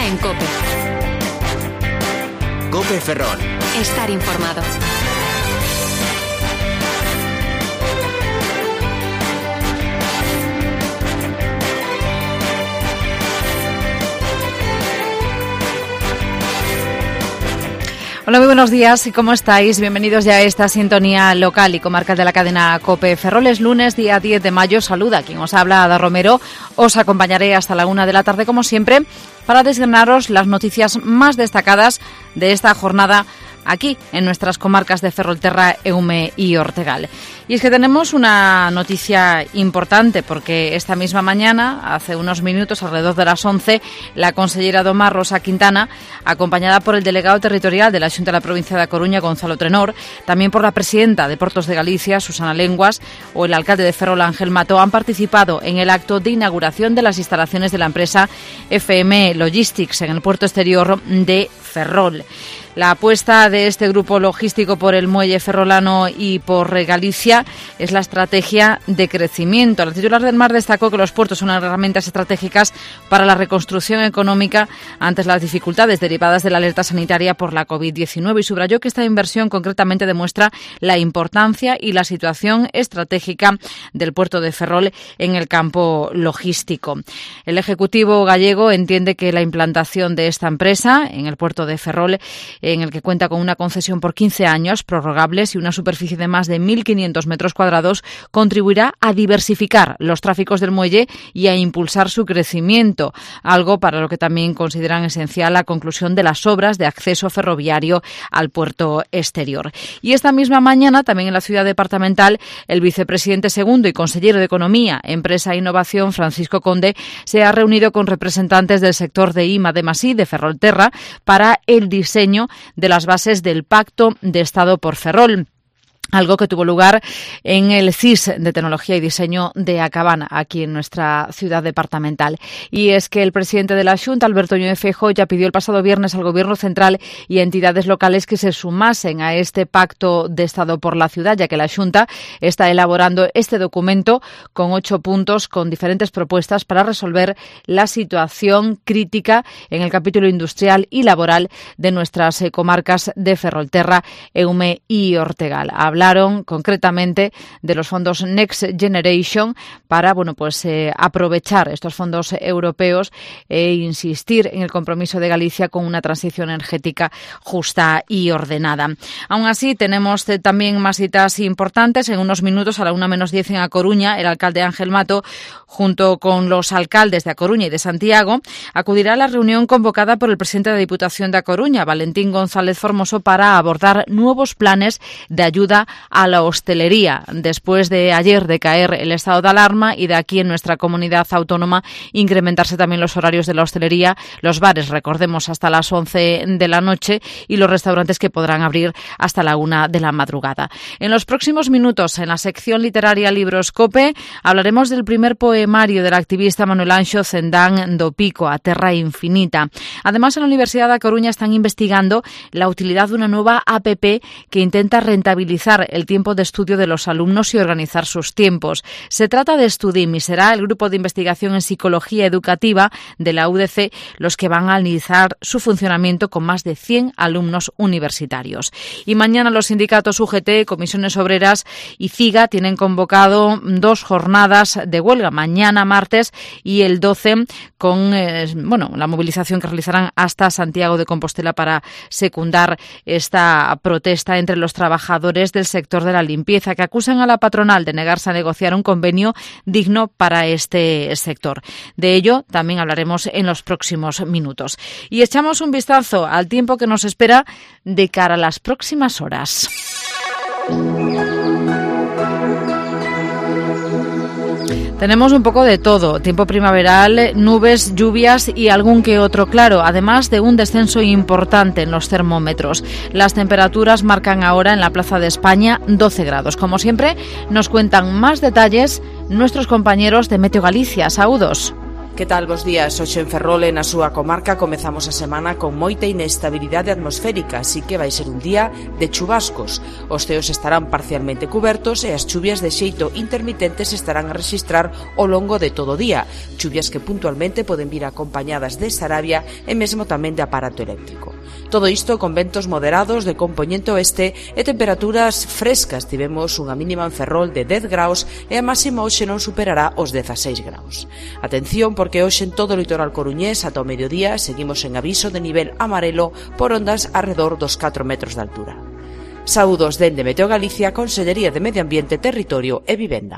está en COPE. COPE Ferrol. Estar informado. Hola, muy buenos días. ¿Cómo estáis? Bienvenidos ya a esta sintonía local y comarcal de la cadena COPE Ferrol. Es lunes, día 10 de mayo. Saluda quien os habla, Ada Romero. Os acompañaré hasta la 1 de la tarde, como siempre, para desgranaros las noticias más destacadas de esta jornada aquí, en nuestras comarcas de Ferrolterra, Eume y Ortegal. Y es que tenemos una noticia importante, porque esta misma mañana, hace unos minutos, alrededor de las 11, la consellera do Mar, Rosa Quintana, acompañada por el delegado territorial de la Xunta de la Provincia da Coruña, Gonzalo Trenor, también por la presidenta de Portos de Galicia, Susana Lenguas, o el alcalde de Ferrol, Ángel Mato, han participado en el acto de inauguración de las instalaciones de la empresa FM Logistics en el puerto exterior de Ferrol. La apuesta de este grupo logístico por el muelle ferrolano y por Galicia es la estrategia de crecimiento. La titular del Mar destacó que los puertos son herramientas estratégicas para la reconstrucción económica ante las dificultades derivadas de la alerta sanitaria por la COVID-19 y subrayó que esta inversión concretamente demuestra la importancia y la situación estratégica del puerto de Ferrol en el campo logístico. El Ejecutivo gallego entiende que la implantación de esta empresa en el puerto de Ferrol, en el que cuenta con una concesión por 15 años prorrogables y una superficie de más de 1.500 metros cuadrados, contribuirá a diversificar los tráficos del muelle y a impulsar su crecimiento, algo para lo que también consideran esencial la conclusión de las obras de acceso ferroviario al puerto exterior. Y esta misma mañana, también en la ciudad departamental, el vicepresidente segundo y consejero de Economía, Empresa e Innovación, Francisco Conde, se ha reunido con representantes del sector de I+D+I de Ferrolterra para el diseño de las bases del Pacto de Estado por Ferrol, algo que tuvo lugar en el CIS de Tecnología y Diseño de Acabana, aquí en nuestra ciudad departamental. Y es que el presidente de la Xunta, Alberto Núñez Feijóo, ya pidió el pasado viernes al Gobierno central y a entidades locales que se sumasen a este pacto de Estado por la ciudad, ya que la Xunta está elaborando este documento con 8 puntos, con diferentes propuestas para resolver la situación crítica en el capítulo industrial y laboral de nuestras comarcas de Ferrolterra, Eume y Ortegal. Hablaron concretamente de los fondos Next Generation para aprovechar estos fondos europeos e insistir en el compromiso de Galicia con una transición energética justa y ordenada. Aún así, tenemos también más citas importantes. En unos minutos, a la 1:10 en A Coruña, el alcalde Ángel Mato, junto con los alcaldes de A Coruña y de Santiago, acudirá a la reunión convocada por el presidente de la Diputación de A Coruña, Valentín González Formoso, para abordar nuevos planes de ayuda a la hostelería, después de ayer de caer el estado de alarma y de aquí en nuestra comunidad autónoma incrementarse también los horarios de la hostelería, los bares, recordemos, hasta las 11 de la noche y los restaurantes que podrán abrir hasta la 1 de la madrugada. En los próximos minutos, en la sección literaria Libros COPE, hablaremos del primer poemario del activista Manuel Anxo Cendán do Pico, A Terra Infinita. Además, en la Universidad de A Coruña están investigando la utilidad de una nueva APP que intenta rentabilizar el tiempo de estudio de los alumnos y organizar sus tiempos. Se trata de Studim y será el grupo de investigación en psicología educativa de la UDC los que van a analizar su funcionamiento con más de 100 alumnos universitarios. Y mañana los sindicatos UGT, Comisiones Obreras y CIGA tienen convocado 2 jornadas de huelga, mañana martes y el 12, con la movilización que realizarán hasta Santiago de Compostela para secundar esta protesta entre los trabajadores del sector de la limpieza, que acusan a la patronal de negarse a negociar un convenio digno para este sector. De ello también hablaremos en los próximos minutos. Y echamos un vistazo al tiempo que nos espera de cara a las próximas horas. Tenemos un poco de todo, tiempo primaveral, nubes, lluvias y algún que otro claro, además de un descenso importante en los termómetros. Las temperaturas marcan ahora en la Plaza de España 12 grados. Como siempre, nos cuentan más detalles nuestros compañeros de Meteo Galicia. Saúdos. Que tal, bos días? Hoxe en Ferrol e na súa comarca comezamos a semana con moita inestabilidade atmosférica, así que vai ser un día de chubascos. Os ceos estarán parcialmente cubertos e as chuvias de xeito intermitentes estarán a rexistrar ao longo de todo o día, chuvias que puntualmente poden vir acompañadas de sarabia e mesmo tamén de aparato eléctrico. Todo isto con ventos moderados de compoñente oeste e temperaturas frescas. Tivemos unha mínima en Ferrol de 10 graus e a máxima hoxe non superará os 16 graus. Atención, porque hoxe en todo o litoral coruñés ata o mediodía seguimos en aviso de nivel amarelo por ondas arredor dos 4 metros de altura. Saúdos dende Meteo Galicia, Consellería de Medio Ambiente, Territorio e Vivenda.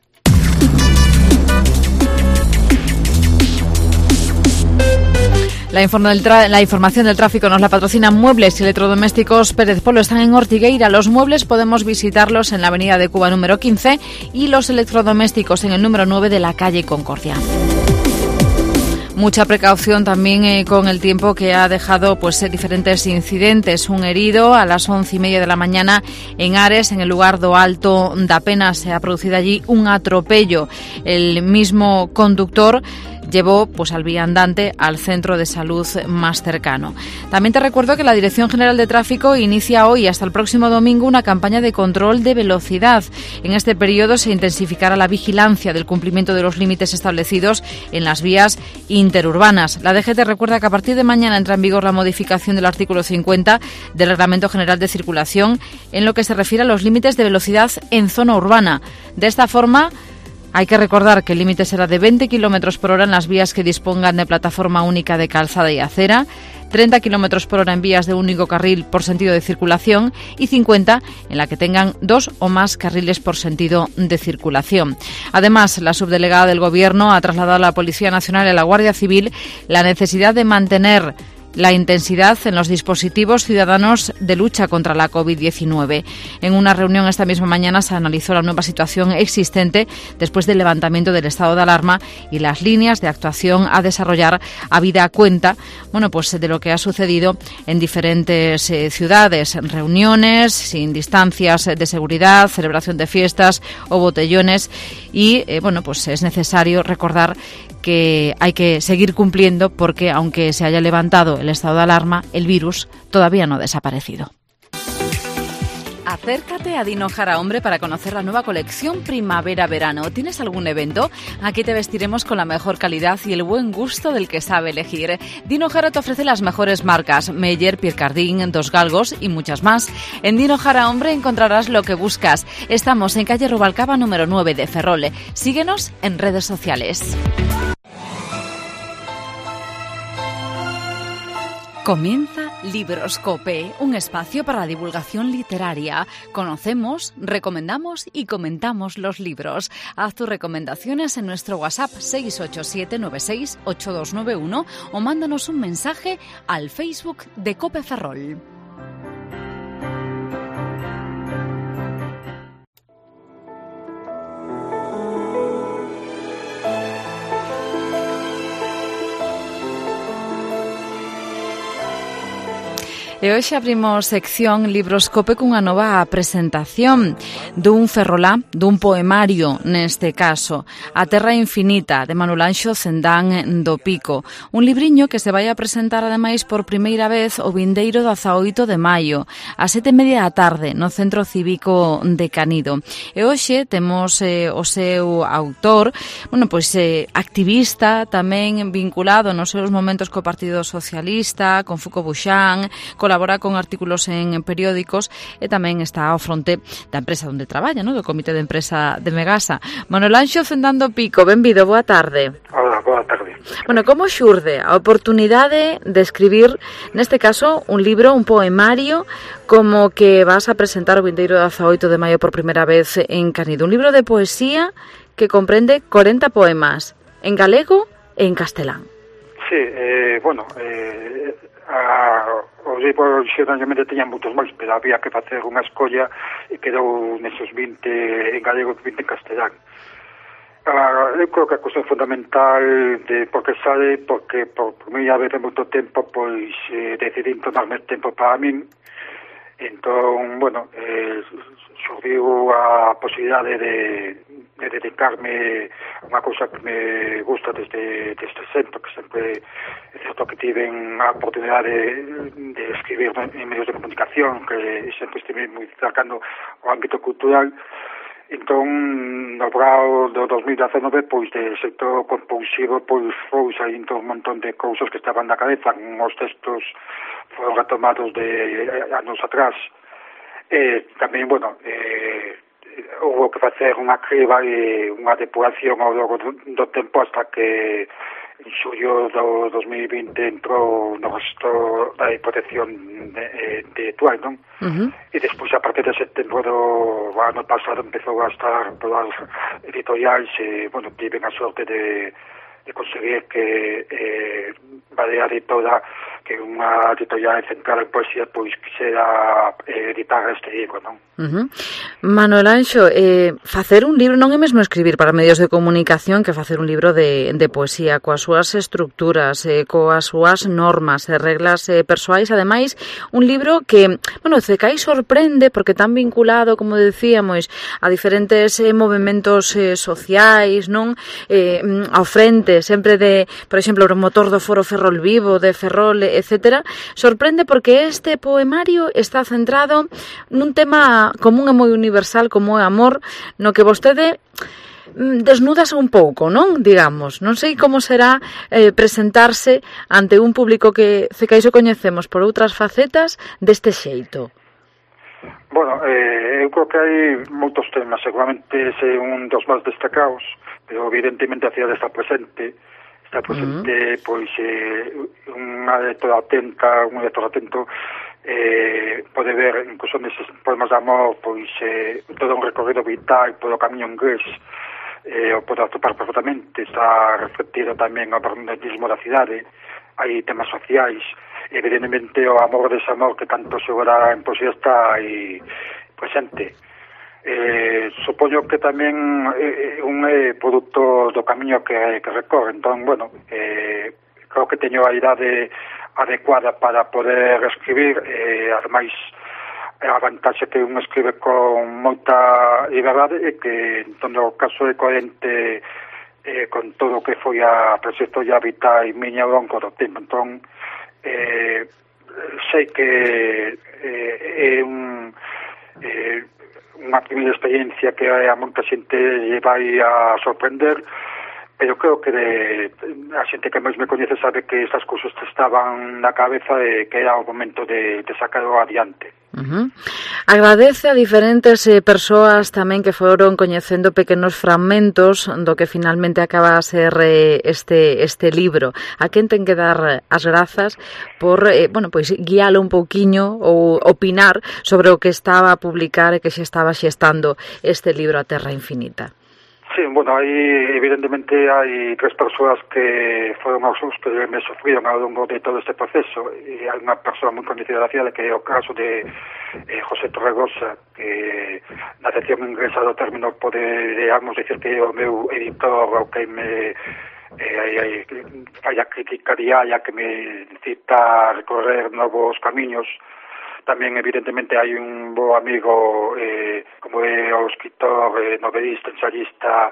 La información del tráfico nos la patrocinan Muebles y Electrodomésticos Pérez Polo. Están en Ortigueira. Los muebles podemos visitarlos en la avenida de Cuba número 15 y los electrodomésticos en el número 9 de la calle Concordia. Mucha precaución también con el tiempo que ha dejado diferentes incidentes. Un herido a las 11:30 de la mañana en Ares, en el lugar do Alto da Pena. Se ha producido allí un atropello. El mismo conductor llevó al viandante al centro de salud más cercano. También te recuerdo que la Dirección General de Tráfico inicia hoy hasta el próximo domingo una campaña de control de velocidad. En este periodo se intensificará la vigilancia del cumplimiento de los límites establecidos en las vías interurbanas. La DGT recuerda que a partir de mañana entra en vigor la modificación del artículo 50 del Reglamento General de Circulación en lo que se refiere a los límites de velocidad en zona urbana. De esta forma, hay que recordar que el límite será de 20 km por hora en las vías que dispongan de plataforma única de calzada y acera, 30 km por hora en vías de único carril por sentido de circulación y 50 en la que tengan 2 o más carriles por sentido de circulación. Además, la subdelegada del Gobierno ha trasladado a la Policía Nacional y a la Guardia Civil la necesidad de mantener la intensidad en los dispositivos ciudadanos de lucha contra la COVID-19. En una reunión esta misma mañana se analizó la nueva situación existente después del levantamiento del estado de alarma y las líneas de actuación a desarrollar habida cuenta de lo que ha sucedido en diferentes ciudades, reuniones sin distancias de seguridad, celebración de fiestas o botellones y es necesario recordar que hay que seguir cumpliendo porque aunque se haya levantado el estado de alarma, el virus todavía no ha desaparecido. Acércate a Dino Jara Hombre para conocer la nueva colección Primavera-Verano. ¿Tienes algún evento? Aquí te vestiremos con la mejor calidad y el buen gusto del que sabe elegir. Dino Jara te ofrece las mejores marcas, Meyer, Pierre Cardin, Dos Galgos y muchas más. En Dino Jara Hombre encontrarás lo que buscas. Estamos en calle Rubalcaba número 9 de Ferrol. Síguenos en redes sociales. Comienza Libroscope, un espacio para la divulgación literaria. Conocemos, recomendamos y comentamos los libros. Haz tus recomendaciones en nuestro WhatsApp 687968291 o mándanos un mensaje al Facebook de COPE Ferrol. E hoxe abrimos sección Libroscope cunha nova presentación dun ferrolá, dun poemario neste caso, A Terra Infinita, de Manuel Anxo Cendán do Pico. Un libriño que se vai a presentar ademais por primeira vez o vindeiro 18 de maio, a 7:30 da tarde, no Centro Cívico de Canido. E hoxe temos o seu autor, activista, tamén vinculado nos seus momentos co Partido Socialista, con Foucault Buxán, colabora con artículos en periódicos e tamén está ao fronte da empresa onde traballa, do Comité de Empresa de Megasa. Manuel Anxo Cendán do Pico, benvido, boa tarde. Hola, boa tarde. Como xurde a oportunidade de escribir, neste caso, un libro, un poemario, como que vas a presentar o vindeiro 18 de maio por primeira vez en Canido? Un libro de poesía que comprende 40 poemas, en galego e en castelán. Sí, os libros xeralmente teñan moitos máis, pero había que facer unha escolla e quedou nesos 20 en galego e 20 en castelán. Eu creo que a cuestión fundamental de porque sale, porque por primeira vez en moito tempo decidí tomarme tempo para min Entón, bueno, surgiu a posibilidade de dedicarme a unha cousa que me gusta desde sempre, que sempre é certo que tiven a oportunidade de escribir en medios de comunicación, que sempre estive moi cercano ao ámbito cultural. Entón, no brao do 2019, pois, de sector compulsivo, pois, foi saindo un montón de cousas que estaban na cabeza, os textos foron retomados de anos atrás. Tamén, bueno, houve que facer unha criba e unha depuración ao longo do tempo hasta que en xullo do 2020 entrou no resto da protección de Tuai, non? E despois, a partir de setembro do ano pasado, empezou a estar todas as editoriais e, bueno, tiven a sorte de conseguir que Barea Editora, que é unha editorial central en poesía, pois quixera editar este libro, non? Manuel Anxo, facer un libro non é mesmo escribir para medios de comunicación que facer un libro de poesía, coas súas estructuras, coas súas normas e reglas persoais. Ademais, un libro que, bueno, Cecai sorprende porque tan vinculado, como decíamos, a diferentes movementos sociais, non? Ao frente sempre de, por exemplo, o motor do Foro Ferrol Vivo, de Ferrol, etcétera, sorprende porque este poemario está centrado nun tema común e moi universal como é amor, no que vostede desnúdase un pouco, non? Digamos, non sei como será presentarse ante un público que Cecais o coñecemos por outras facetas deste xeito. Bueno, eu creo que hai moitos temas, seguramente ese é un dos máis destacados, pero evidentemente a cidade está presente, pois unha lectora atenta, un lector atento pode ver incluso neses poemas de amor pois todo un recorrido vital polo camiño inglés, o pode atopar perfectamente, está reflectido tamén o permanentismo da cidade, hai temas sociais, evidentemente o amor e desamor que tanto se verá en poesía está aí presente. Supoño que tamén un produto do camiño que recorre, entón, bueno, creo que teño a idade adecuada para poder escribir, ademais a vantaxe que un escribe con moita liberdade e que en todo caso é coherente con todo o que foi a trayectoria vital miña ao longo do tempo. Entón, sei que é unha primeira experiencia que a moita xente lle vai a sorprender, pero creo que a xente que máis me coñece sabe que estas cousas estaban na cabeza e que era o momento de sacarlo adiante. Agradece a diferentes persoas tamén que foron coñecendo pequenos fragmentos do que finalmente acaba a ser este libro. A quen ten que dar as grazas por pois guialo un pouquiño ou opinar sobre o que estaba a publicar e que xa estaba xestando este libro A Terra Infinita. Sí, bueno, evidentemente hai tres persoas que foron os que me sufriron ao longo de todo este proceso, e hai unha persoa moi coñecida da cidade que é o caso de José Torregosa, que na sección inglesa do término podemos dicir que é o meu editor, o que me fai a crítica diaria, que me incita a recorrer novos camiños. Tamén, evidentemente, hai un bo amigo como é o escritor, novelista, ensayista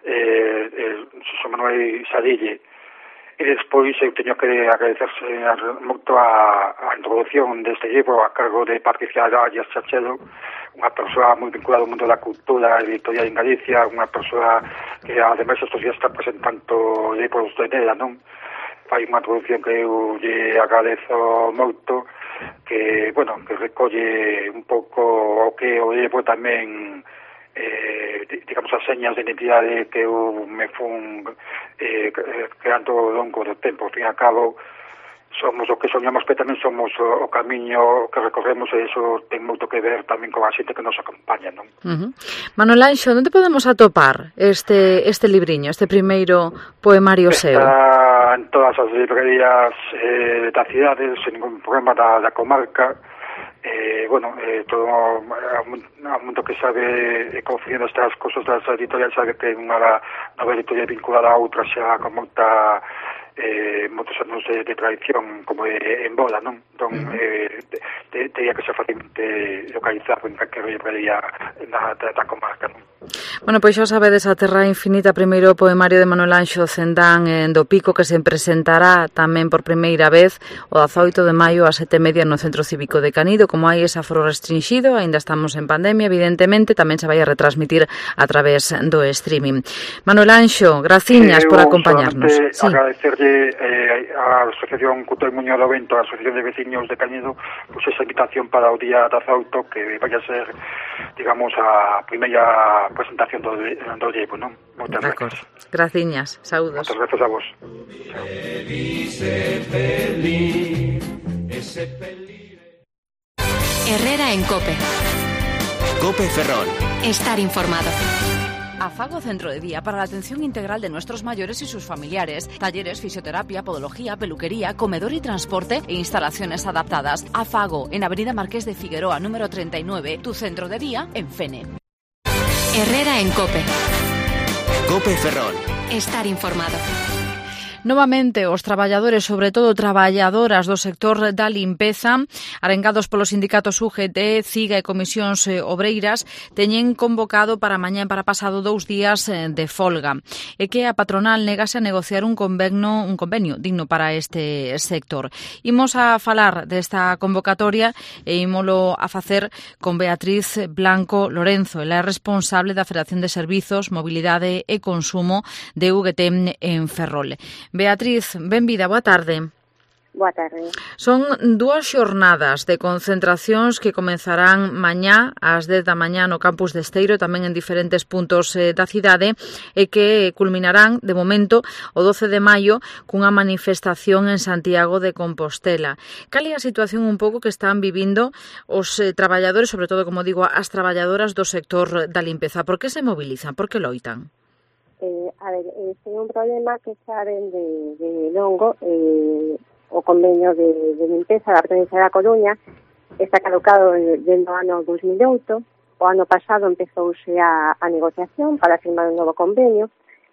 Xosé Manuel Sadille. E despois eu teño que agradecerse moito a introducción deste libro a cargo de Patricia Arias Chachelo, unha persoa moi vinculada ao mundo da cultura editorial en Galicia, unha persoa que ademais estos días está presentando libros de nela, non? Fai unha introducción que eu lle agradezo moito, que, bueno, que recolle un pouco o que o levo tamén, digamos, as señas de identidade que eu me fun creando ao longo do tempo. Ao fin e ao cabo, somos o que soñamos, pero tamén somos o camiño que recorremos, e iso ten moito que ver tamén con a xente que nos acompaña, non? Manuel Anxo, onde podemos atopar este libriño, este primeiro poemario seu? Está en todas as librerías da cidade, sen ningún problema, da comarca. Todo o mundo que sabe confiando estas cosas das editoriais sabe que é unha nova editorial vinculada a outra xa con moita moitos anos de tradición como en bola, non? Entón, teria que ser facilmente localizado en calquera librería da comarca, non? Bueno, pois xa sabedes, A Terra Infinita, primeiro poemario de Manuel Anxo Cendán do Pico, que se presentará tamén por primeira vez o 18 de maio a 7:30 no Centro Cívico de Canido. Como hai ese aforo restringido, aínda estamos en pandemia, evidentemente, tamén se vai a retransmitir a través do streaming. Manuel Anxo, graciñas por acompañarnos. Sí. Agradecerlle a Asociación Couto e Muñoz do Vento, a Asociación de Veciños de Canido, pues esa invitación para o día 18, que vai a ser, digamos, a primeira presentación do libro, non? Moitas gracias. Graciñas, saúdos. Moitas gracias a vos. Herrera en COPE. COPE Ferrol. Estar informado. Afago Centro de Día para la atención integral de nuestros mayores y sus familiares. Talleres, fisioterapia, podología, peluquería, comedor y transporte e instalaciones adaptadas. Afago, en Avenida Marqués de Figueroa, número 39, tu centro de día en Fene. Herrera en COPE. COPE Ferrol. Estar informado. Novamente, os traballadores, sobre todo traballadoras do sector da limpeza, arengados polos sindicatos UGT, CIGA e Comisións Obreiras, teñen convocado para mañá e para pasado 2 días de folga. E que a patronal negase a negociar un convenio digno para este sector. Imos a falar desta convocatoria e ímolo a facer con Beatriz Blanco Lorenzo. Ela é responsable da Federación de Servizos, Mobilidade e Consumo de UGT en Ferrol. Beatriz, benvida, boa tarde. Boa tarde. Son 2 xornadas de concentracións que comenzarán mañá ás 10 da mañá no campus de Esteiro, tamén en diferentes puntos da cidade, e que culminarán, de momento, o 12 de maio cunha manifestación en Santiago de Compostela. Cal é a situación un pouco que están vivindo os traballadores, sobre todo, como digo, as traballadoras do sector da limpeza? Por que se mobilizan? Por que loitan? A ver, este é un problema que xa ven de longo. O convenio de limpeza da provincia da Coruña está caducado desde o ano 2008. O ano pasado empezouse a negociación para firmar un novo convenio.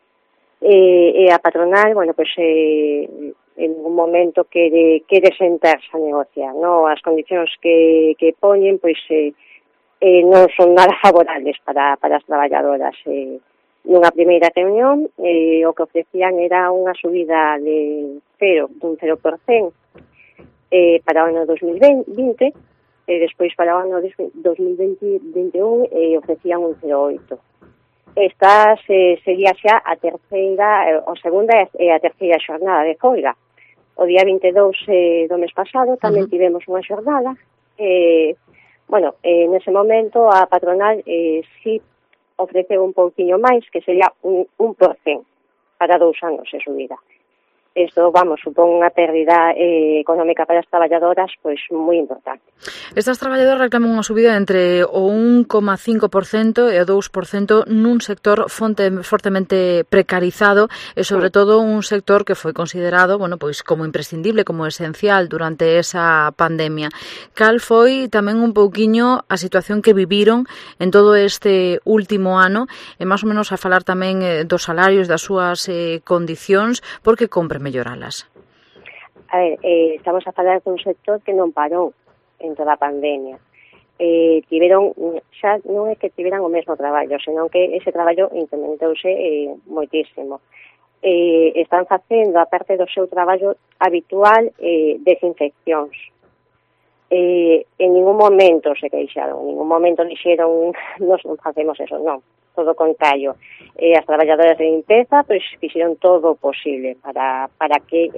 E a patronal, bueno, pues en un momento quere sentarse a negociar, ¿no? As condicións que poñen, pois non son nada favorables para as traballadoras. Nunha primeira reunión, o que ofrecían era unha subida dun 0% para o ano 2020, e despois para o ano 2021 ofrecían un 0,8%. Esta sería xa a segunda e a terceira xornada de folga. O día 22 do mes pasado tamén tivemos unha xornada. Nese momento a patronal si ofrece un pouquiño máis, que sería un 1% para 2 anos de subida. Isto, supón unha pérdida económica para as traballadoras pois moi importante. Estas traballadoras reclaman unha subida entre o 1,5% e o 2% nun sector fortemente precarizado e, sobre todo, un sector que foi considerado, pois como imprescindible, como esencial durante esa pandemia. Cal foi tamén un pouquiño a situación que viviron en todo este último ano e máis ou menos a falar tamén dos salarios, das súas condicións, porque compre melloralas? A ver, estamos a falar dun sector que non parou en toda a pandemia. Xa non é que tiveran o mesmo traballo, senón que ese traballo incrementouse moitísimo. Están facendo, a parte do seu traballo habitual, desinfeccións. En ningún momento se queixaron, en ningún momento dixeron nos non facemos eso, non. Todo o contrario. As traballadoras de limpeza pois fixeron todo o posible para que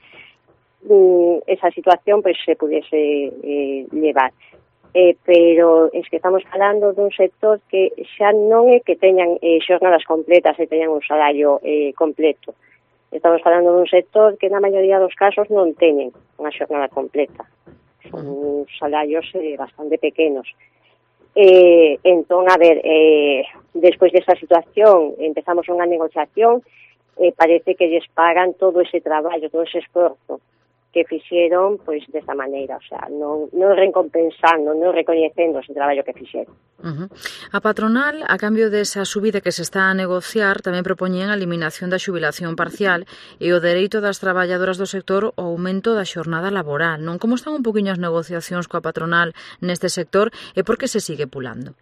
esa situación pois se pudese levar. Pero es que estamos falando dun sector que xa non é que teñan xornadas completas e teñan un salario completo. Estamos falando dun sector que na maioría dos casos non teñen unha xornada completa. Son salarios bastante pequenos. Entón, a ver, despois desa situación empezamos unha negociación, parece que lles pagan todo ese traballo, todo ese esforzo fixeron pois desta maneira, o sea, non recompensando, non recoñecendo ese traballo que fixeron. A patronal, a cambio desa subida que se está a negociar, tamén propoñen a eliminación da xubilación parcial e o dereito das traballadoras do sector ao aumento da xornada laboral, non? Como están un poquinho as negociacións coa patronal neste sector e por que se sigue pulando?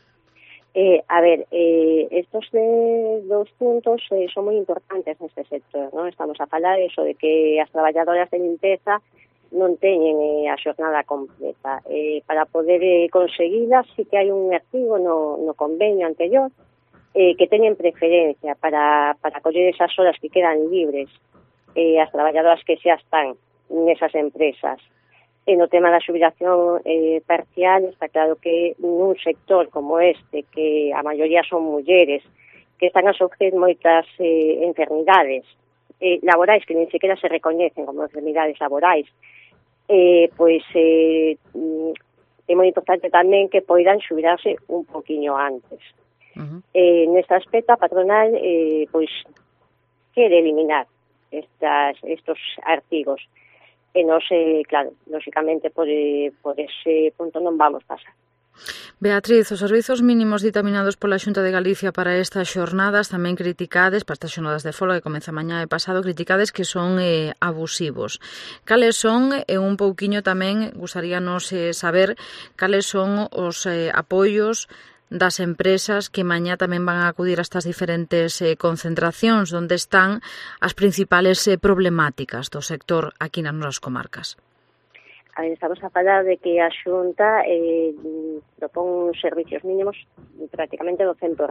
Estos dos puntos son moi importantes neste sector, non? Estamos a falar eso de que as traballadoras de limpeza non teñen a xornada completa. Para poder conseguilas, sí que hai un artigo no convenio anterior que teñen preferencia para coller esas horas que quedan libres as traballadoras que xa están nesas empresas. E no tema da xubilación parcial, está claro que nun sector como este, que a maioría son mulleres, que están a sofrer moitas enfermidades laborais que nin sequera se recoñecen como enfermidades laborais, é moi importante tamén que poidan xubilarse un poquinho antes. Neste aspecto, a patronal quere eliminar estos artigos. E nos, claro, lóxicamente por ese punto non vamos pasar. Beatriz, os servizos mínimos ditaminados pola Xunta de Galicia para estas xornadas tamén criticades, para estas xornadas de folga que comeza mañá e pasado, criticades que son abusivos. Cales son, e un pouquiño tamén, gustaríanos saber, cales son os apoios das empresas que mañá tamén van a acudir a estas diferentes concentracións, onde están as principales problemáticas do sector aquí nas nosas comarcas. Estamos a falar de que a Xunta propón servicios mínimos prácticamente do 100%.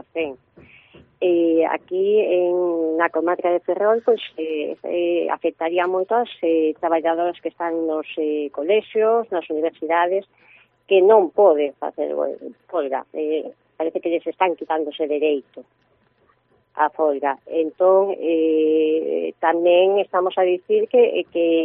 Aquí, na comarca de Ferrol, afectaría moito as traballadoras que están nos colexios, nas universidades, que non pode facer folga. Parece que lles están quitando ese dereito a folga. Entón, tamén estamos a dicir que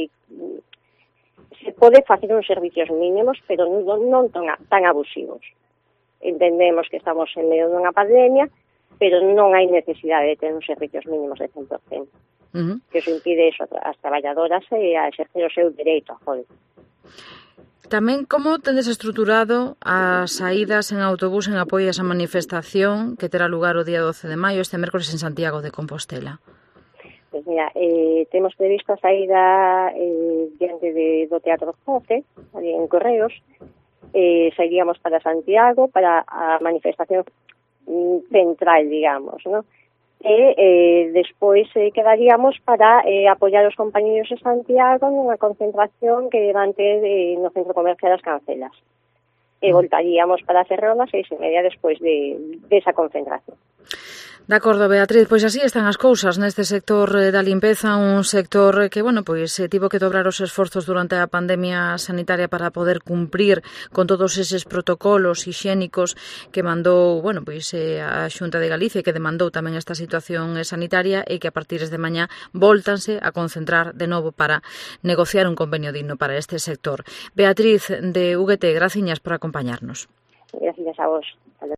se pode facer uns servicios mínimos, pero non tan abusivos. Entendemos que estamos en medio dunha pandemia, pero non hai necesidade de ter uns servicios mínimos de 100%. Que eso impide as traballadoras a exercer o seu dereito a folga. Tamén, como tendes estruturado as saídas en autobús en apoio a esa manifestación que terá lugar o día 12 de maio, este mércoles en Santiago de Compostela? Pois mira, temos previsto a saída diante do Teatro Joce, ali en Correos, sairíamos para Santiago, para a manifestación central, digamos, ¿no? E despois quedaríamos para apoiar os compañeros de Santiago nunha concentración que van ter no Centro Comercial das Cancelas. E voltaríamos para Ferrol a 6:30 despois desa concentración. De acordo, Beatriz, pois así están as cousas neste sector da limpeza, un sector que, tivo que dobrar os esforzos durante a pandemia sanitaria para poder cumprir con todos eses protocolos hixiénicos que mandou, a Xunta de Galicia, que demandou tamén esta situación sanitaria e que a partir de mañá voltanse a concentrar de novo para negociar un convenio digno para este sector. Beatriz, de UGT, graciñas por acompañarnos. Gracias a vos.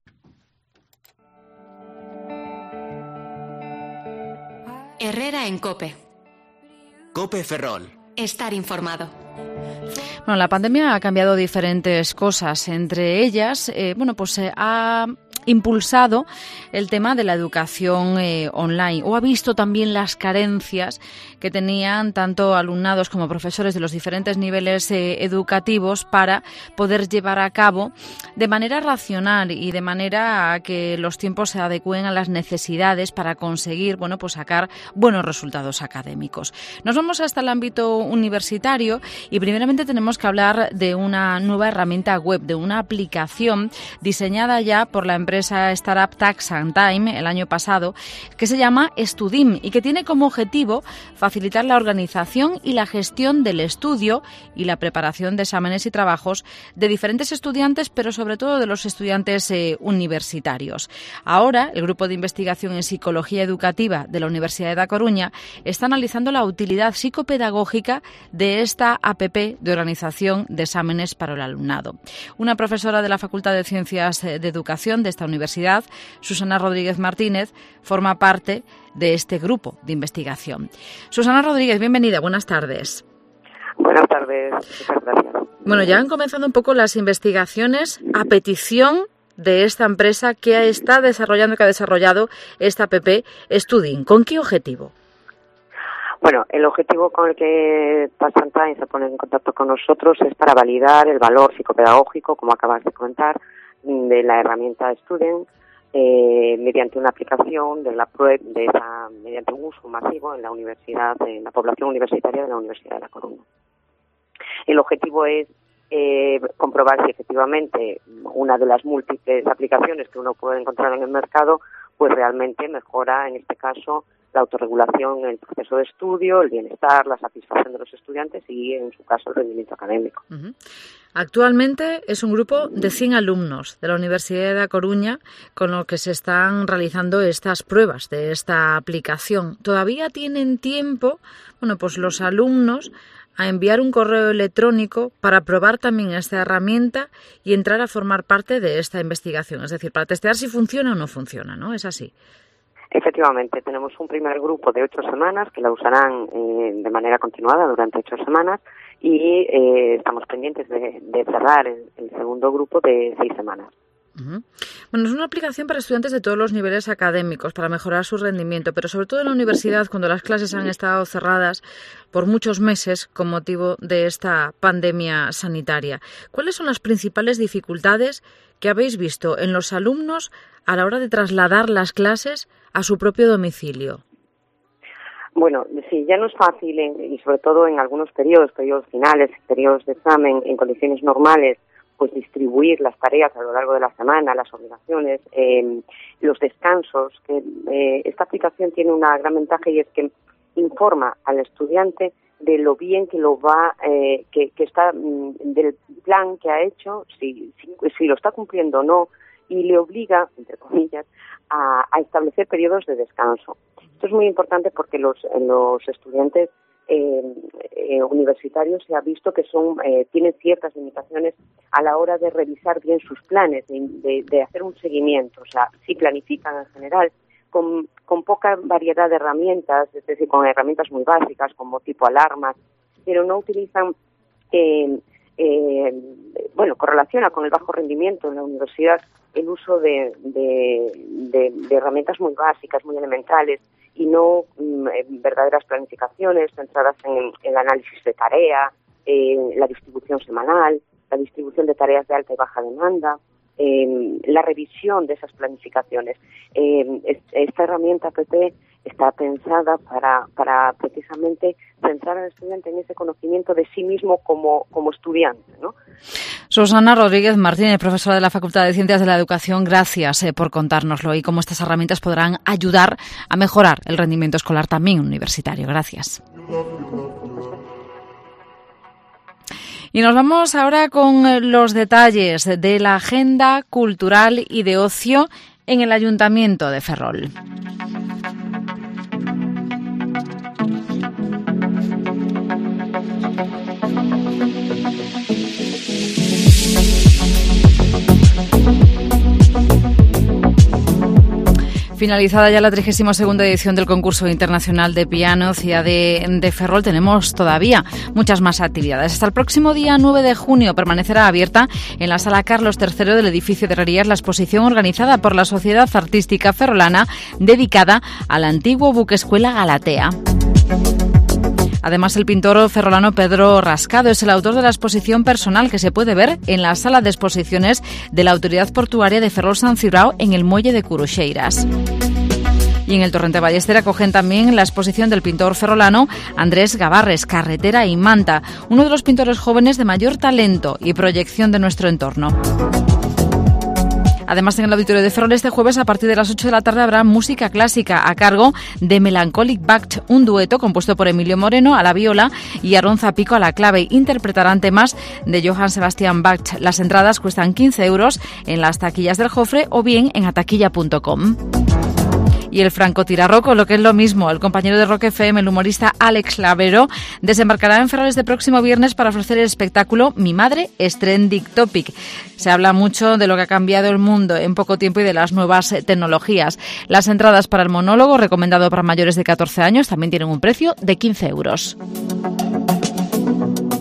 Herrera en COPE. COPE Ferrol. Estar informado. Bueno, la pandemia ha cambiado diferentes cosas. Entre ellas, ha impulsado el tema de la educación online, o ha visto también las carencias que tenían tanto alumnados como profesores de los diferentes niveles educativos para poder llevar a cabo de manera racional y de manera a que los tiempos se adecúen a las necesidades para conseguir sacar buenos resultados académicos. Nos vamos hasta el ámbito universitario y primeramente tenemos que hablar de una nueva herramienta web, de una aplicación diseñada ya por la empresa startup Tax and Time el año pasado, que se llama Estudim y que tiene como objetivo facilitar la organización y la gestión del estudio y la preparación de exámenes y trabajos de diferentes estudiantes, pero sobre todo de los estudiantes universitarios. Ahora, el Grupo de Investigación en Psicología Educativa de la Universidad de A Coruña está analizando la utilidad psicopedagógica de esta APP de organización de exámenes para el alumnado. Una profesora de la Facultad de Ciencias de Educación de esta universidad, Susana Rodríguez Martínez, forma parte de este grupo de investigación. Susana Rodríguez, bienvenida, buenas tardes. Buenas tardes, muchas gracias. Bueno, ya han comenzado un poco las investigaciones a petición de esta empresa que ha desarrollado esta app Studin. ¿Con qué objetivo? Bueno, el objetivo con el que Pasantine se pone en contacto con nosotros es para validar el valor psicopedagógico, como acabas de comentar, de la herramienta Studin mediante una aplicación de la mediante un uso masivo en la población universitaria de la Universidad de La Coruña. El objetivo es comprobar si efectivamente una de las múltiples aplicaciones que uno puede encontrar en el mercado pues realmente mejora, en este caso, la autorregulación en el proceso de estudio, el bienestar, la satisfacción de los estudiantes y, en su caso, el rendimiento académico. Uh-huh. Actualmente es un grupo de 100 alumnos de la Universidad de A Coruña con los que se están realizando estas pruebas de esta aplicación. ¿Todavía tienen tiempo, pues los alumnos, a enviar un correo electrónico para probar también esta herramienta y entrar a formar parte de esta investigación? Es decir, para testear si funciona o no funciona, ¿no? ¿Es así? Efectivamente, tenemos un primer grupo de 8 semanas que la usarán de manera continuada durante 8 semanas y estamos pendientes de cerrar el segundo grupo de 6 semanas. Uh-huh. Bueno, es una aplicación para estudiantes de todos los niveles académicos para mejorar su rendimiento, pero sobre todo en la universidad, cuando las clases han estado cerradas por muchos meses con motivo de esta pandemia sanitaria. ¿Cuáles son las principales dificultades que habéis visto en los alumnos a la hora de trasladar las clases a su propio domicilio? Bueno, sí, ya no es fácil, y sobre todo en algunos periodos finales, periodos de examen, en condiciones normales, pues distribuir las tareas a lo largo de la semana, las obligaciones, los descansos. Esta aplicación tiene una gran ventaja y es que informa al estudiante de lo bien que lo va, que está, del plan que ha hecho, si lo está cumpliendo o no, y le obliga, entre comillas, a establecer periodos de descanso. Esto es muy importante porque los estudiantes universitarios se ha visto que tienen ciertas limitaciones a la hora de revisar bien sus planes, de hacer un seguimiento. O sea, si planifican en general con poca variedad de herramientas, es decir, con herramientas muy básicas como tipo alarmas, pero no utilizan, correlaciona con el bajo rendimiento en la universidad el uso de herramientas muy básicas, muy elementales, y no verdaderas planificaciones centradas en el análisis de tarea, la distribución semanal, la distribución de tareas de alta y baja demanda, la revisión de esas planificaciones. Esta herramienta PP está pensada para precisamente centrar al estudiante en ese conocimiento de sí mismo como estudiante, ¿no? Susana Rodríguez Martínez, profesora de la Facultad de Ciencias de la Educación, gracias por contárnoslo y cómo estas herramientas podrán ayudar a mejorar el rendimiento escolar también universitario. Gracias. Y nos vamos ahora con los detalles de la agenda cultural y de ocio en el Ayuntamiento de Ferrol. Finalizada ya la 32ª edición del concurso internacional de piano Ciudad de Ferrol, tenemos todavía muchas más actividades. Hasta el próximo día 9 de junio permanecerá abierta en la Sala Carlos III del edificio de Herrerías la exposición organizada por la Sociedad Artística Ferrolana dedicada al antiguo buque escuela Galatea. Además, el pintor ferrolano Pedro Rascado es el autor de la exposición personal que se puede ver en la sala de exposiciones de la Autoridad Portuaria de Ferrol-San Cibrao en el muelle de Curuxeiras. Y en el Torrente Ballester acogen también la exposición del pintor ferrolano Andrés Gavarres, Carretera y Manta, uno de los pintores jóvenes de mayor talento y proyección de nuestro entorno. Además, en el Auditorio de Ferrol este jueves a partir de las 8 de la tarde habrá música clásica a cargo de Melancholic Bach, un dueto compuesto por Emilio Moreno a la viola y Aarón Zapico a la clave. Interpretarán temas de Johann Sebastian Bach. Las entradas cuestan 15 euros en las taquillas del Jofre o bien en ataquilla.com. Y el francotirarroco, lo que es lo mismo, el compañero de Rock FM, el humorista Alex Lavero, desembarcará en Ferrol este próximo viernes para ofrecer el espectáculo Mi Madre es Trending Topic. Se habla mucho de lo que ha cambiado el mundo en poco tiempo y de las nuevas tecnologías. Las entradas para el monólogo, recomendado para mayores de 14 años, también tienen un precio de 15 euros.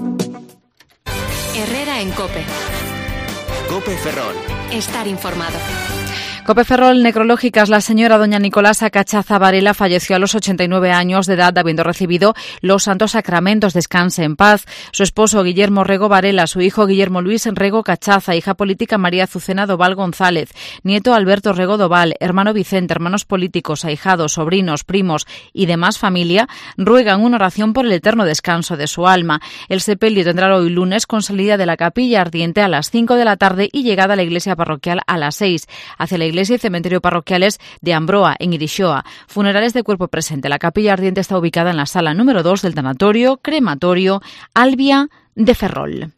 Herrera en COPE. COPE Ferrol. Estar informado. COPE Ferrol, necrológicas. La señora doña Nicolasa Cachaza Varela falleció a los 89 años de edad, habiendo recibido los santos sacramentos. Descanse en paz. Su esposo Guillermo Rego Varela, su hijo Guillermo Luis Rego Cachaza, hija política María Azucena Doval González, nieto Alberto Rego Doval, hermano Vicente, hermanos políticos, ahijados, sobrinos, primos y demás familia, ruegan una oración por el eterno descanso de su alma. El sepelio tendrá hoy lunes con salida de la capilla ardiente a las 5 de la tarde y llegada a la iglesia parroquial a las 6, hacia la iglesia y cementerio parroquiales de Ambroa, en Irixoa. Funerales de cuerpo presente. La capilla ardiente está ubicada en la sala número 2 del tanatorio crematorio Albia de Ferrol.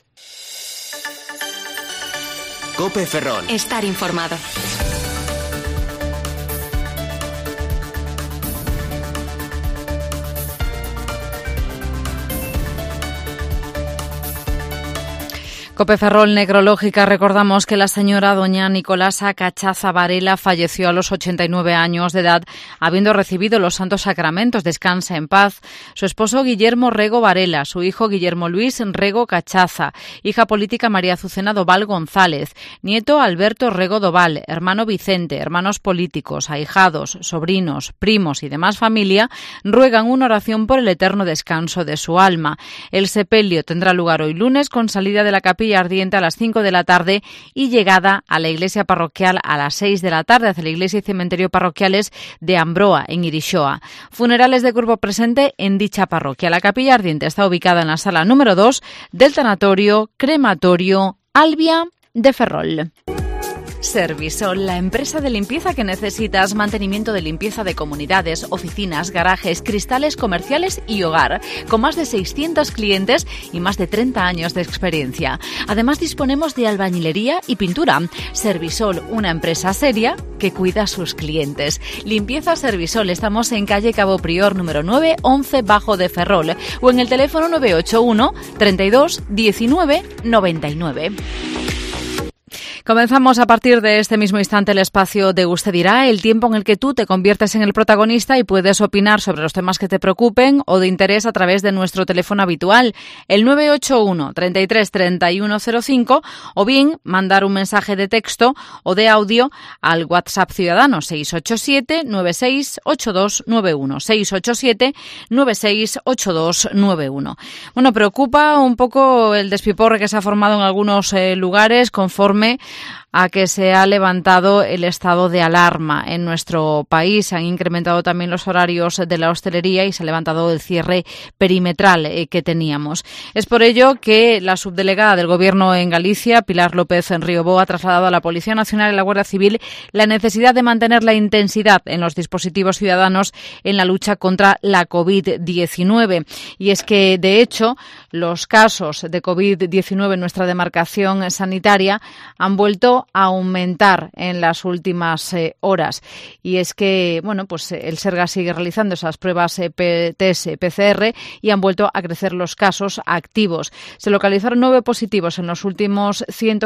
COPE Ferrol. Estar informado. COPE Ferrol, necrológica. Recordamos que la señora doña Nicolasa Cachaza Varela falleció a los 89 años de edad, habiendo recibido los santos sacramentos. Descanse en paz. Su esposo Guillermo Rego Varela, su hijo Guillermo Luis Rego Cachaza, hija política María Azucena Doval González, nieto Alberto Rego Doval, hermano Vicente, hermanos políticos, ahijados, sobrinos, primos y demás familia, ruegan una oración por el eterno descanso de su alma. El sepelio tendrá lugar hoy lunes con salida de la capilla ardiente a las 5 de la tarde y llegada a la iglesia parroquial a las 6 de la tarde, hacia la iglesia y cementerio parroquiales de Ambroa, en Irixoa. Funerales de cuerpo presente en dicha parroquia. La capilla ardiente está ubicada en la sala número 2 del tanatorio crematorio Albia de Ferrol. Servisol, la empresa de limpieza que necesitas. Mantenimiento de limpieza de comunidades, oficinas, garajes, cristales comerciales y hogar. Con más de 600 clientes y más de 30 años de experiencia. Además, disponemos de albañilería y pintura. Servisol, una empresa seria que cuida a sus clientes. Limpieza Servisol. Estamos en calle Cabo Prior, número 9, 11 Bajo de Ferrol. O en el teléfono 981 32 19 99. Comenzamos a partir de este mismo instante el espacio de Usted dirá, el tiempo en el que tú te conviertes en el protagonista y puedes opinar sobre los temas que te preocupen o de interés a través de nuestro teléfono habitual, el 981 33 31 05, o bien mandar un mensaje de texto o de audio al WhatsApp Ciudadano 687 968291, 687 968291. Bueno, preocupa un poco el despiporre que se ha formado en algunos lugares conforme a que se ha levantado el estado de alarma en nuestro país. Se han incrementado también los horarios de la hostelería y se ha levantado el cierre perimetral que teníamos. Es por ello que la subdelegada del Gobierno en Galicia, Pilar López Riobó, ha trasladado a la Policía Nacional y la Guardia Civil la necesidad de mantener la intensidad en los dispositivos ciudadanos en la lucha contra la COVID-19. Y es que, de hecho, los casos de COVID-19 en nuestra demarcación sanitaria han vuelto a aumentar en las últimas horas. Y es que, bueno, pues el Serga sigue realizando esas pruebas test PCR y han vuelto a crecer los casos activos. Se localizaron 9 positivos en los últimos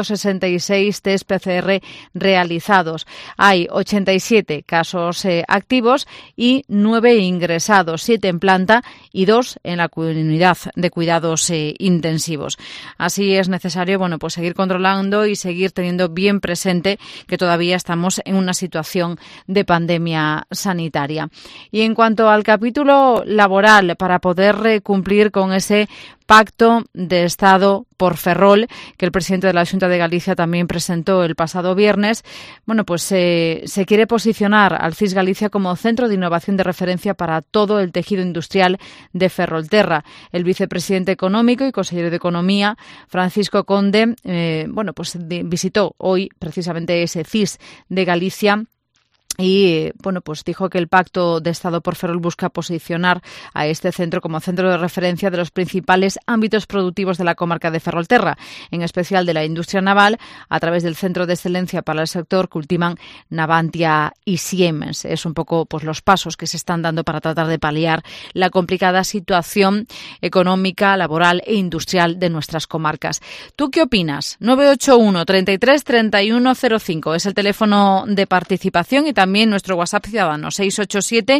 166 test PCR realizados. Hay 87 casos activos y 9 ingresados, 7 en planta y 2 en la unidad de cuidados intensivos. Así es necesario, bueno, pues seguir controlando y seguir teniendo bien presente que todavía estamos en una situación de pandemia sanitaria. Y en cuanto al capítulo laboral, para poder cumplir con ese Pacto de Estado por Ferrol, que el presidente de la Xunta de Galicia también presentó el pasado viernes, bueno, pues se quiere posicionar al CIS Galicia como centro de innovación de referencia para todo el tejido industrial de Ferrolterra. El vicepresidente económico y consejero de Economía, Francisco Conde, bueno, pues visitó hoy precisamente ese CIS de Galicia. Y, bueno, pues dijo que el Pacto de Estado por Ferrol busca posicionar a este centro como centro de referencia de los principales ámbitos productivos de la comarca de Ferrolterra, en especial de la industria naval, a través del Centro de Excelencia para el sector que ultiman Navantia y Siemens. Es un poco pues los pasos que se están dando para tratar de paliar la complicada situación económica, laboral e industrial de nuestras comarcas. ¿Tú qué opinas? 981 33 31 05 es el teléfono de participación y también nuestro WhatsApp ciudadano 687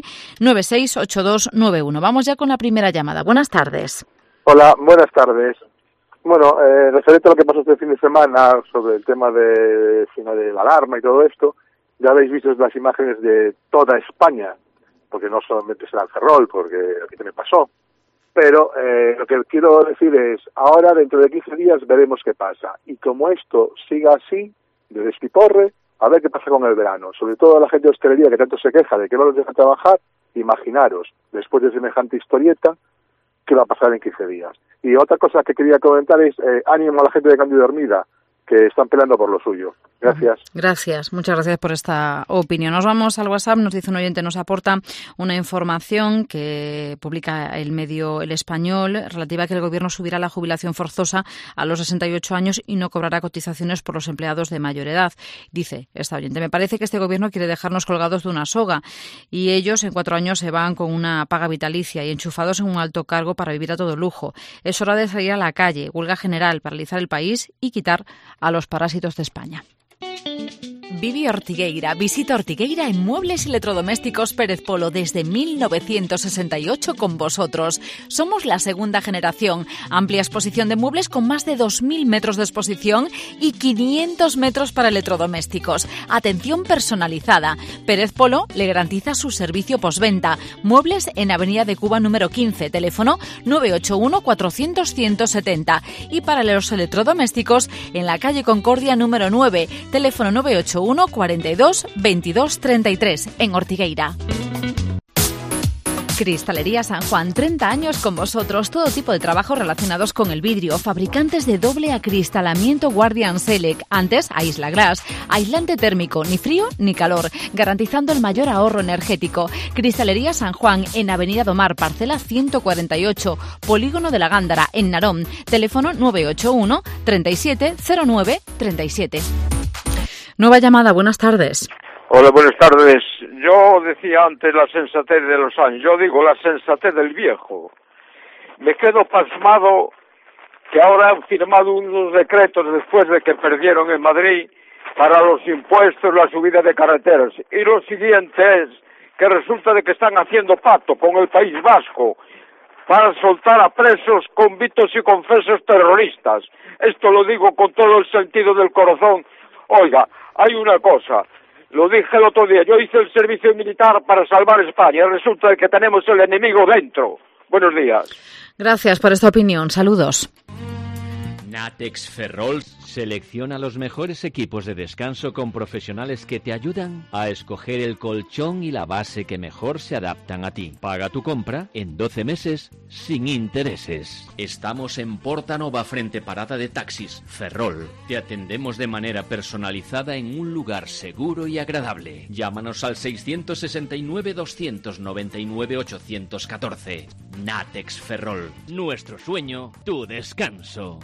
968291. Vamos ya con la primera llamada. Buenas tardes. Hola, buenas tardes. Bueno, referente a lo que pasó este fin de semana sobre el tema de la alarma y todo esto, ya habéis visto las imágenes de toda España, porque no solamente será el Ferrol, porque aquí también pasó. Pero lo que quiero decir es, ahora dentro de 15 días veremos qué pasa. Y como esto siga así, de despiporre, a ver qué pasa con el verano. Sobre todo la gente de hostelería que tanto se queja de que no los deja trabajar, imaginaros, después de semejante historieta, qué va a pasar en 15 días. Y otra cosa que quería comentar es ánimo a la gente de Cándido Hermida, que están peleando por lo suyo. Gracias. Gracias, muchas gracias por esta opinión. Nos vamos al WhatsApp, nos dice un oyente, nos aporta una información que publica el medio El Español relativa a que el Gobierno subirá la jubilación forzosa a los 68 años y no cobrará cotizaciones por los empleados de mayor edad. Dice esta oyente, me parece que este Gobierno quiere dejarnos colgados de una soga y ellos en 4 años se van con una paga vitalicia y enchufados en un alto cargo para vivir a todo lujo. Es hora de salir a la calle, huelga general, paralizar el país y quitar a los parásitos de España. Vivi Ortigueira. Visita Ortigueira en Muebles y Electrodomésticos Pérez Polo desde 1968 con vosotros. Somos la segunda generación. Amplia exposición de muebles con más de 2.000 metros de exposición y 500 metros para electrodomésticos. Atención personalizada. Pérez Polo le garantiza su servicio postventa. Muebles en Avenida de Cuba número 15. Teléfono 981 400 170. Y para los electrodomésticos en la calle Concordia número 9. Teléfono 981 42 22 33 en Ortigueira. Cristalería San Juan, 30 años con vosotros, todo tipo de trabajos relacionados con el vidrio, fabricantes de doble acristalamiento Guardian Select, antes Aisla Glass, aislante térmico, ni frío ni calor, garantizando el mayor ahorro energético. Cristalería San Juan, en Avenida Domar, parcela 148, Polígono de la Gándara, en Narón, teléfono 981 37 09 37. Nueva llamada, buenas tardes. Hola, buenas tardes. Yo decía antes la sensatez de los años, yo digo la sensatez del viejo. Me quedo pasmado que ahora han firmado unos decretos después de que perdieron en Madrid para los impuestos, la subida de carreteras. Y lo siguiente es que resulta de que están haciendo pacto con el País Vasco para soltar a presos convictos y confesos terroristas. Esto lo digo con todo el sentido del corazón. Oiga, hay una cosa, lo dije el otro día, yo hice el servicio militar para salvar España, resulta de que tenemos el enemigo dentro. Buenos días. Gracias por esta opinión, saludos. Natex Ferrol selecciona los mejores equipos de descanso con profesionales que te ayudan a escoger el colchón y la base que mejor se adaptan a ti. Paga tu compra en 12 meses sin intereses. Estamos en Porta Nova frente parada de taxis. Ferrol. Te atendemos de manera personalizada en un lugar seguro y agradable. Llámanos al 669 299 814. Natex Ferrol. Nuestro sueño, tu descanso.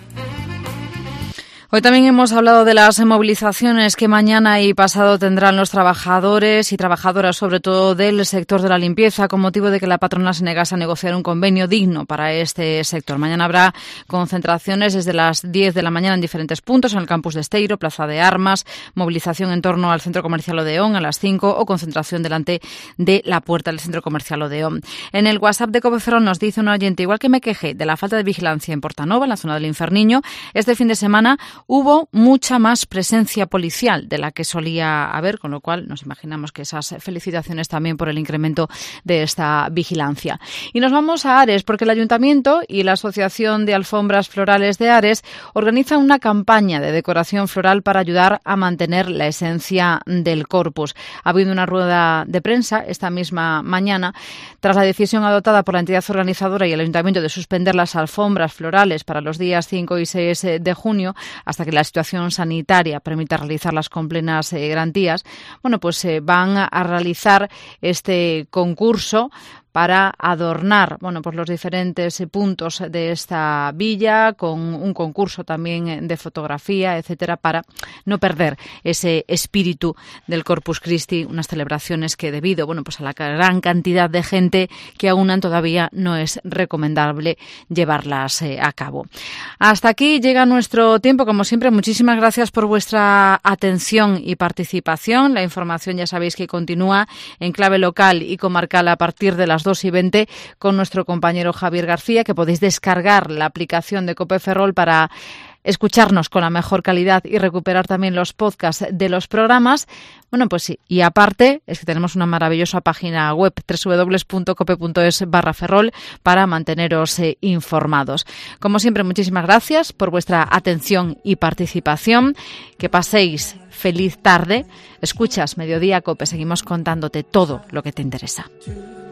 Hoy también hemos hablado de las movilizaciones que mañana y pasado tendrán los trabajadores y trabajadoras, sobre todo del sector de la limpieza, con motivo de que la patronal se negase a negociar un convenio digno para este sector. Mañana habrá concentraciones desde las 10 de la mañana en diferentes puntos, en el campus de Esteiro, Plaza de Armas, movilización en torno al Centro Comercial Odeón a las 5 o concentración delante de la puerta del Centro Comercial Odeón. En el WhatsApp de COPE Ferrol nos dice un oyente, igual que me quejé de la falta de vigilancia en Portanova, en la zona del Inferniño, este fin de semana hubo mucha más presencia policial de la que solía haber, con lo cual nos imaginamos que esas felicitaciones también por el incremento de esta vigilancia. Y nos vamos a Ares, porque el Ayuntamiento y la Asociación de Alfombras Florales de Ares organizan una campaña de decoración floral para ayudar a mantener la esencia del Corpus. Ha habido una rueda de prensa esta misma mañana tras la decisión adoptada por la entidad organizadora y el Ayuntamiento de suspender las alfombras florales para los días 5 y 6 de junio hasta que la situación sanitaria permita realizarlas con plenas garantías. Bueno, pues van a realizar este concurso para adornar, bueno, pues los diferentes puntos de esta villa, con un concurso también de fotografía, etcétera, para no perder ese espíritu del Corpus Christi, unas celebraciones que debido, bueno, pues a la gran cantidad de gente que aunan todavía no es recomendable llevarlas a cabo. Hasta aquí llega nuestro tiempo, como siempre, muchísimas gracias por vuestra atención y participación. La información ya sabéis que continúa en clave local y comarcal a partir de las las 2:20 con nuestro compañero Javier García, que podéis descargar la aplicación de COPE Ferrol para escucharnos con la mejor calidad y recuperar también los podcasts de los programas. Bueno, pues sí, y aparte es que tenemos una maravillosa página web, www.cope.es/Ferrol, para manteneros informados. Como siempre, muchísimas gracias por vuestra atención y participación. Que paséis feliz tarde. Escuchas Mediodía Cope, seguimos contándote todo lo que te interesa.